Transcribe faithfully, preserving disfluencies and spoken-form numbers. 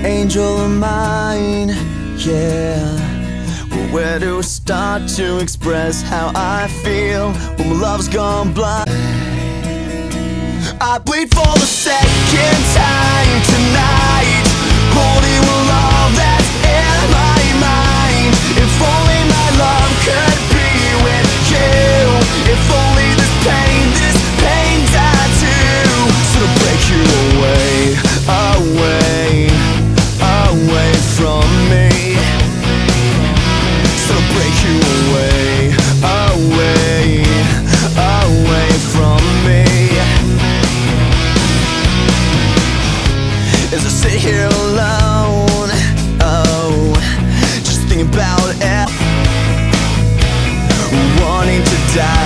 angel of mine, yeah. Well, where do I start to express how I feel when my love's gone blind? I bleed for the second time tonight, holding all that's in my mind. If only my love could be with you. If only this pain, this pain died too. So to break you away, away, away from me. So to break you away, away, away from me. As I sit here alone, oh, just thinking about it, wanting to die.